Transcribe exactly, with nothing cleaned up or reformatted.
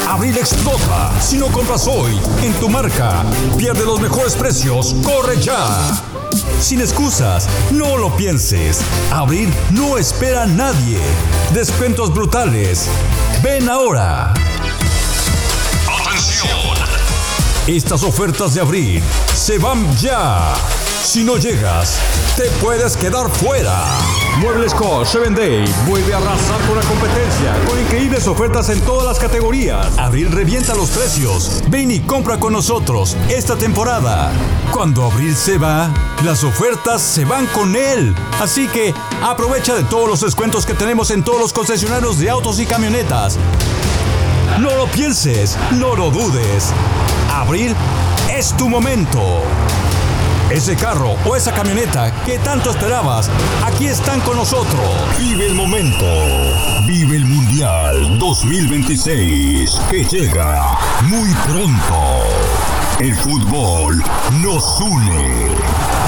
Abril explota. Si no compras hoy en tu marca, pierde los mejores precios. ¡Corre ya! Sin excusas, no lo pienses. Abril no espera a nadie. Descuentos brutales. Ven ahora. ¡Atención! Estas ofertas de abril se van ya. Si no llegas, te puedes quedar fuera. Muebles Co. Seven Day vuelve a arrasar con la competencia con increíbles ofertas en todas las categorías. Abril revienta los precios. Ven y compra con nosotros esta temporada. Cuando Abril se va, las ofertas se van con él. Así que aprovecha de todos los descuentos que tenemos en todos los concesionarios de autos y camionetas. No lo pienses, no lo dudes. Abril es tu momento. Ese carro o esa camioneta que tanto esperabas, aquí están con nosotros. Vive el momento. Vive el Mundial dos mil veintiséis, que llega muy pronto. El fútbol nos une.